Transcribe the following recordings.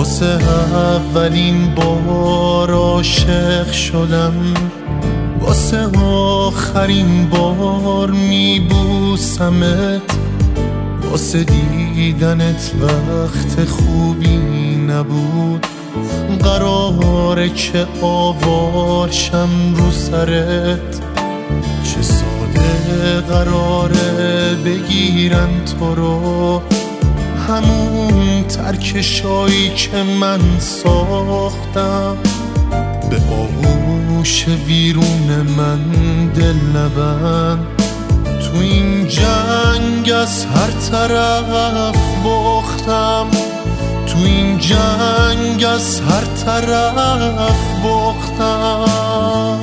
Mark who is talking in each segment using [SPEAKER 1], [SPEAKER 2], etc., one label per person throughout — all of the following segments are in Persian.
[SPEAKER 1] واسه اولین بار عاشق شدم، واسه آخرین بار میبوسمت، واسه دیدنت وقت خوبی نبود، قراره که آوارشم رو سرت، چه ساده قراره بگیرن تو رو، همون ترکشایی که من ساختم، به آغوش ویرون من دل نبند. تو این جنگ از هر طرف باختم، تو این جنگ از هر طرف باختم.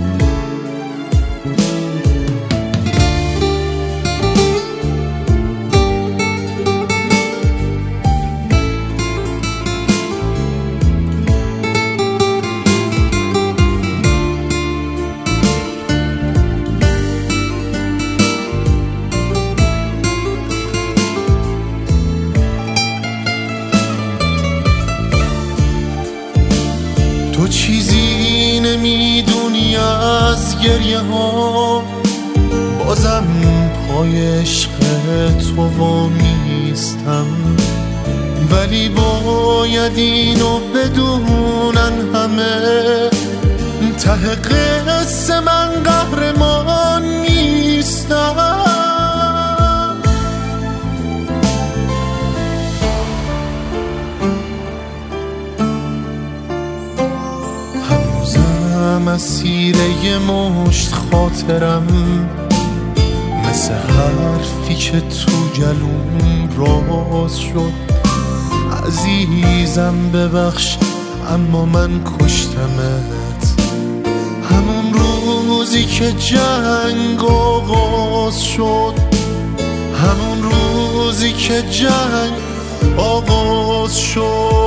[SPEAKER 1] تو چیزی نمیدونی از گریه ها، بازم پای عشق تو وامیستم، ولی باید اینو بدونن همه، ته قصه من قهرمان نیستم. مسیر یه مشت خاطرم، مثل حرفی که تو گلوم راز شد، عزیزم ببخش اما من کشتمت، همون روزی که جنگ آغاز شد، همون روزی که جنگ آغاز شد.